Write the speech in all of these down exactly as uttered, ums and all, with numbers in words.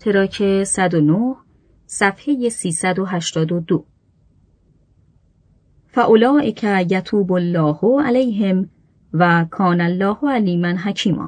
تراک صد و نه صفحه سیصد و هشتاد و دو. فاولئک یتوب الله علیهم و کان الله علیما حکیما.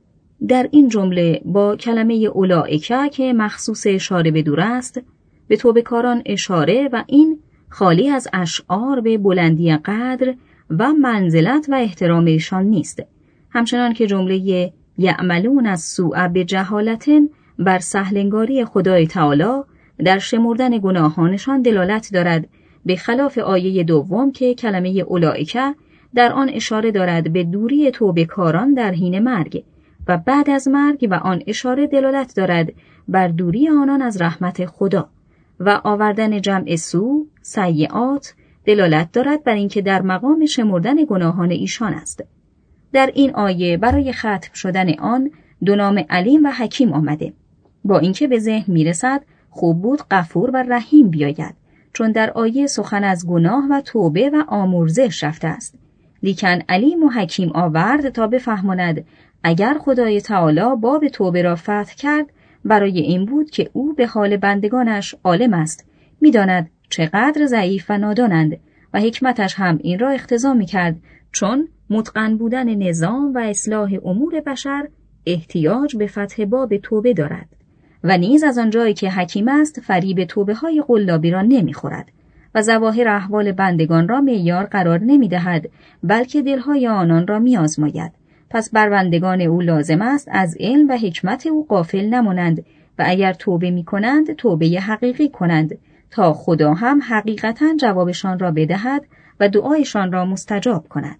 در این جمله با کلمه اولئک که مخصوص اشاره به دور است، به توبه‌کاران اشاره و این خالی از اشعار به بلندی قدر و منزلت و احترام ایشان نیست. همچنان که جمله یعملون السوء بجهالة بر سهلنگاری خدای تعالی در شمردن گناهانشان دلالت دارد، به خلاف آیه دوم که کلمه اولئک در آن اشاره دارد به دوری توبه‌کاران در حین مرگ و بعد از مرگ و آن اشاره دلالت دارد بر دوری آنان از رحمت خدا و آوردن جمع سوء سیئات دلالت دارد بر اینکه در مقام شمردن گناهان ایشان است. در این آیه برای ختم شدن آن دو نام علیم و حکیم آمده، با اینکه به ذهن میرسد خوب بود غفور و رحیم بیاید، چون در آیه سخن از گناه و توبه و آمرزش رفته است. لیکن علیم و حکیم آورد تا بفهماند اگر خدای تعالی باب توبه را فتح کرد برای این بود که او به حال بندگانش عالم است، می‌داند چقدر ضعیف و نادانند و حکمتش هم این را اقتضا می‌کرد، چون متقن بودن نظام و اصلاح امور بشر احتیاج به فتح باب توبه دارد و نیز از آنجایی که حکیم است فریب توبه‌های قلابی را نمی‌خورد و ظواهر احوال بندگان را معیار قرار نمی‌دهد، بلکه دل‌های آنان را می‌آزماید. پس بر بندگان او لازم است از علم و حکمت او غافل نمانند و اگر توبه می‌کنند توبه حقیقی کنند تا خدا هم حقیقتاً جوابشان را بدهد و دعایشان را مستجاب کند.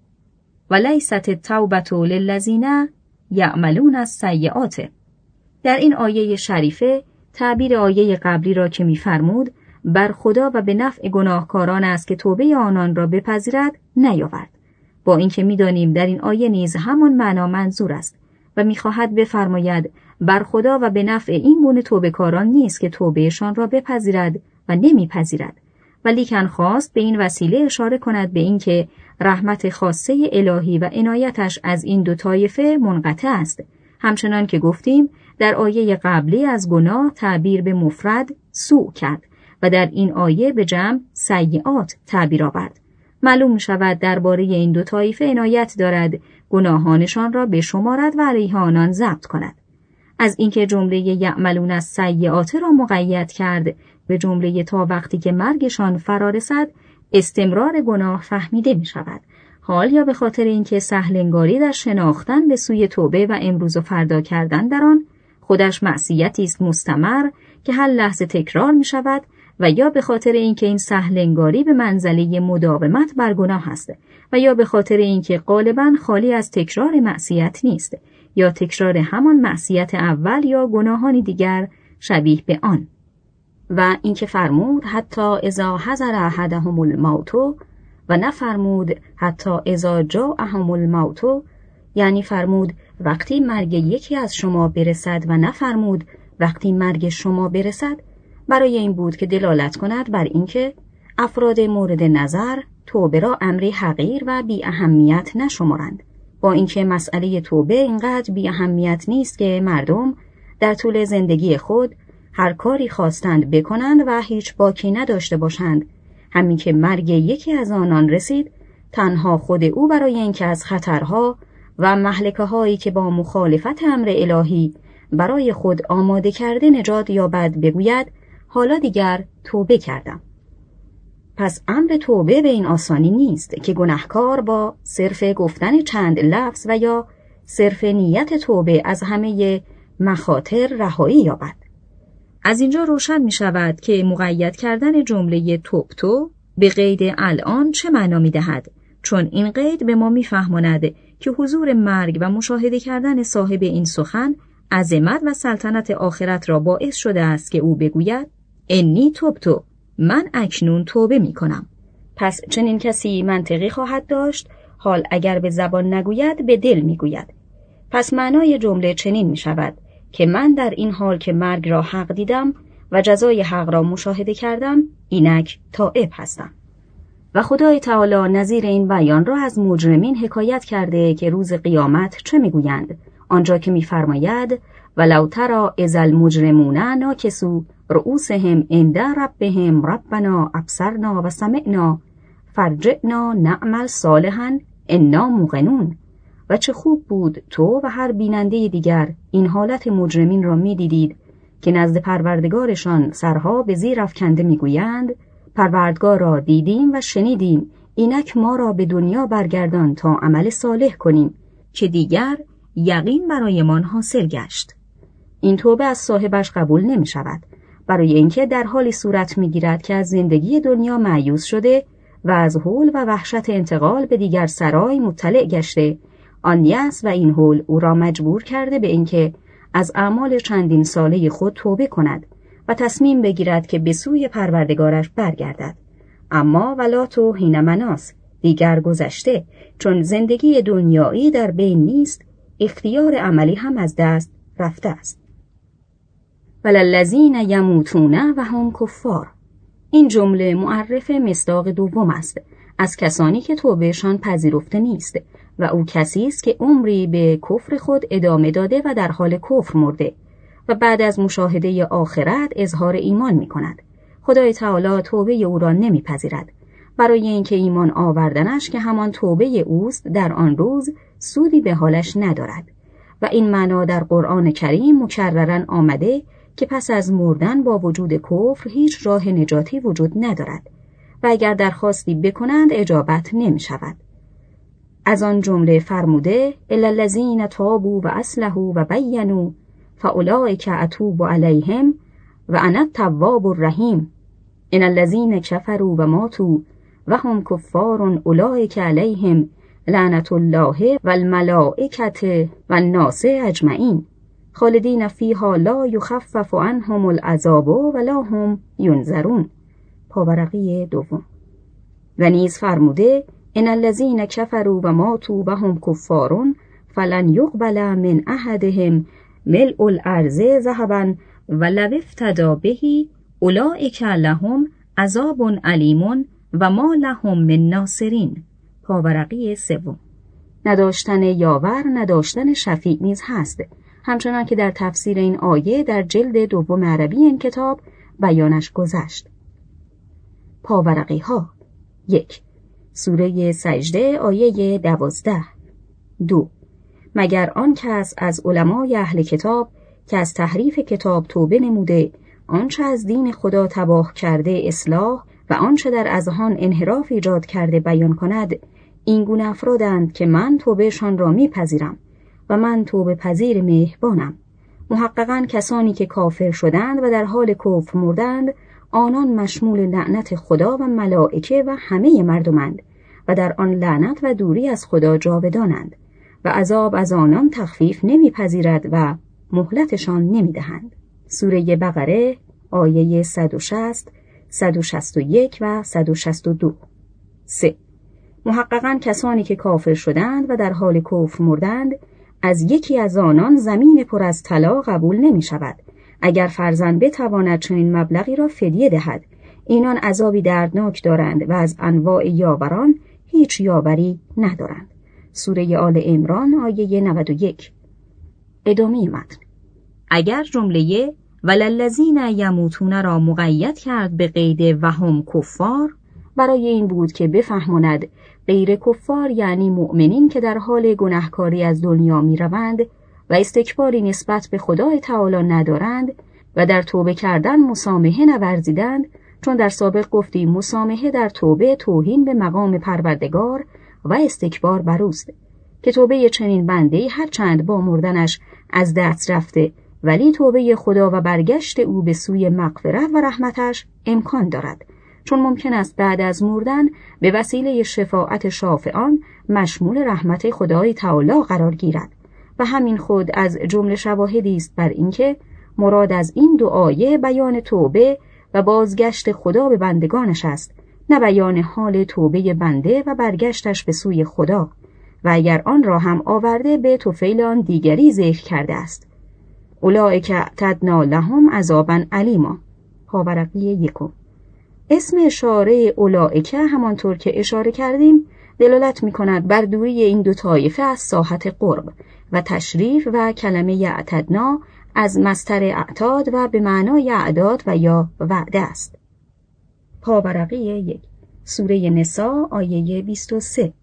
ولیست التوبة للذین یعملون السیئات. در این آیه شریفه تعبیر آیه قبلی را که می‌فرمود بر خدا و به نفع گناهکاران است که توبه آنان را بپذیرد نیاورد، با اینکه می‌دانیم در این آیه نیز همان معنا منظور است و می‌خواهد بفرماید بر خدا و به نفع این گونه توبه‌کاران نیست که توبهشان را بپذیرد و نمی‌پذیرد، ولیکن خواست به این وسیله اشاره کند به اینکه رحمت خاصه الهی و عنایتش از این دو طایفه منقطع است. همچنان که گفتیم در آیه قبلی از گناه تعبیر به مفرد سوء کرد و در این آیه به جمع سیئات تعبیر آورد. معلوم شود درباره این دو طایفه عنایت دارد گناهانشان را بشمارد و علیه آنان ضبط کند. از اینکه جمله یعملون السیئات را مقید کرد به جمله تا وقتی که مرگشان فرا رسد استمرار گناه فهمیده می شود. حال یا به خاطر اینکه سهلنگاری در شناختن به سوی توبه و امروز و فردا کردن در آن خودش معصیتی است مستمر که هر لحظه تکرار می شود، و یا به خاطر اینکه این سهلنگاری به منزله مداومت بر گناه است و یا به خاطر اینکه غالباً خالی از تکرار معصیت نیست یا تکرار همان معصیت اول یا گناهانی دیگر شبیه به آن. و اینکه فرمود حتی اذا حضر احدهم الموت و نفرمود حتی اذا جاءهم الموت، یعنی فرمود وقتی مرگ یکی از شما برسد و نفرمود وقتی مرگ شما برسد، برای این بود که دلالت کند بر اینکه افراد مورد نظر توبه را امری حقیر و بی اهمیت نشمارند، با اینکه مسئله توبه اینقدر بی اهمیت نیست که مردم در طول زندگی خود هر کاری خواستند بکنند و هیچ باکی نداشته باشند. همین که مرگ یکی از آنان رسید، تنها خود او برای اینکه از خطرها و مهلکه هایی که با مخالفت امر الهی برای خود آماده کرده نجات یابد بگوید حالا دیگر توبه کردم. پس امر توبه به این آسانی نیست که گناهکار با صرف گفتن چند لفظ و یا صرف نیت توبه از همه مخاطر رهایی یابد. از اینجا روشن می شود که مقید کردن جمله توبتو به قید الان چه معنا می دهد، چون این قید به ما می فهماند که حضور مرگ و مشاهده کردن صاحب این سخن عظمت و سلطنت آخرت را باعث شده است که او بگوید انی توبتو، من اکنون توبه می کنم. پس چنین کسی منطقی خواهد داشت، حال اگر به زبان نگوید به دل می گوید. پس معنای جمله چنین می شود که من در این حال که مرگ را حق دیدم و جزای حق را مشاهده کردم اینک تائب هستم. و خدای تعالی نظیر این بیان را از مجرمین حکایت کرده که روز قیامت چه میگویند، آنجا که میفرماید ولو تری اذ المجرمون ناکسوا رؤوسهم عند ربهم ربنا ابصرنا و سمعنا فرجعنا نعمل صالحا انا موقنون. و چه خوب بود تو و هر بیننده دیگر این حالت مجرمین را می دیدید که نزد پروردگارشان سرها به زیر افکنده می گویند پروردگار را دیدیم و شنیدیم، اینک ما را به دنیا برگردان تا عمل صالح کنیم که دیگر یقین برایمان حاصل گشت. این توبه از صاحبش قبول نمی شود، برای اینکه در حالی صورت می گیرد که از زندگی دنیا مایوس شده و از هول و وحشت انتقال به دیگر سرای مطلع گشته. آن یأس و این هول او را مجبور کرده به اینکه از اعمال چندین ساله خود توبه کند و تصمیم بگیرد که به سوی پروردگارش برگردد. اما ولاتو حین مناس، دیگر گذشته، چون زندگی دنیایی در بین نیست، اختیار عملی هم از دست رفته است. وللذین یموتون و هم کفار. این جمله معرف مصداق دوم است از کسانی که توبهشان پذیرفته نیست و او کسی است که عمری به کفر خود ادامه داده و در حال کفر مرده و بعد از مشاهده آخرت اظهار ایمان می کند. خدای تعالی توبه او را نمی پذیرد، برای اینکه ایمان آوردنش که همان توبه اوست در آن روز سودی به حالش ندارد. و این معنا در قرآن کریم مکرراً آمده که پس از مردن با وجود کفر هیچ راه نجاتی وجود ندارد و اگر درخواستی بکنند اجابت نمی شود. از آن جمله فرموده الا الذین تابوا و اصلحوا و بینوا فاولئک اتوب علیهم و انا التواب الرحیم. ان الذین کفروا و ماتوا و هم کفار اولئک علیهم لعنت الله و الملائکة و الناس اجمعین خالدین فیها لا یخفف عنهم العذاب ولا هم ینظرون. پاورقی دوم. و نیز فرموده ان الذین کفروا و ماتوا و هم کفار فلن یقبل من احدهم ملء الارض ذهبا ولو افتدی به اولئک لهم عذاب علیم و ما لهم من ناصرین. پاورقی سوم. نداشتن یاور نداشتن شفیع نیز هست، همچنان که در تفسیر این آیه در جلد دوم عربی این کتاب بیانش گذشت. پاورقی ها. یک. سوره سجده آیه دوازده. دو. مگر آن کس از علمای اهل کتاب که از تحریف کتاب توبه نموده، آنچه از دین خدا تباه کرده اصلاح و آنچه در اذهان انحراف ایجاد کرده بیان کند، این گونه افرادند که من توبهشان را میپذیرم و من توبه پذیر مهربانم. محققاً کسانی که کافر شدند و در حال کفر مردند، آنان مشمول لعنت خدا و ملائکه و همه مردمند و در آن لعنت و دوری از خدا جاودانند و عذاب از آنان تخفیف نمیپذیرد و مهلتشان نمیدهند. سوره بقره آیه صد و شصت، صد و شصت و یک و صد و شصت و دو. سه. محققاً کسانی که کافر شدند و در حال کفر مردند، از یکی از آنان زمین پر از طلا قبول نمی شود اگر فرزند بتواند چنین مبلغی را فدیه دهد. اینان عذابی دردناک دارند و از انواع یاوران هیچ یاوری ندارند. سوره آل عمران آیه نود و یک. ادامه متن. اگر جمله وللذین یموتون را مقید کرد به قید و هم کفار، برای این بود که بفهماند غیر کفار یعنی مؤمنین که در حال گناهکاری از دنیا می روند و استکباری نسبت به خدای تعالی ندارند و در توبه کردن مسامحه نورزیدند، چون در سابق گفتیم مسامحه در توبه توهین به مقام پروردگار و استکبار بروست که توبه چنین بنده هر چند با مردنش از دست رفته، ولی توبه خدا و برگشت او به سوی مغفرت و رحمتش امکان دارد، چون ممکن است بعد از مردن به وسیله شفاعت شافعان مشمول رحمت خدای تعالی قرار گیرد و همین خود از جمله شواهدی است بر اینکه مراد از این دو آیه بیان توبه و بازگشت خدا به بندگانش است، نه بیان حال توبه بنده و برگشتش به سوی خدا، و اگر آن را هم آورده به طفیل آن دیگری ذکر کرده است. اولئک اعتدنا لهم عذابا علیما. پاورقی یکم. اسم اشاره اولئک همانطور که اشاره کردیم دلالت می کند بر دوری این دو طایفه از ساحت قرب و تشریف و کلمه اعتدنا از مصدر اعتاد و به معنای اعداد و یا وعده است. پاورقی یک، سوره نساء آیه بیست و سه.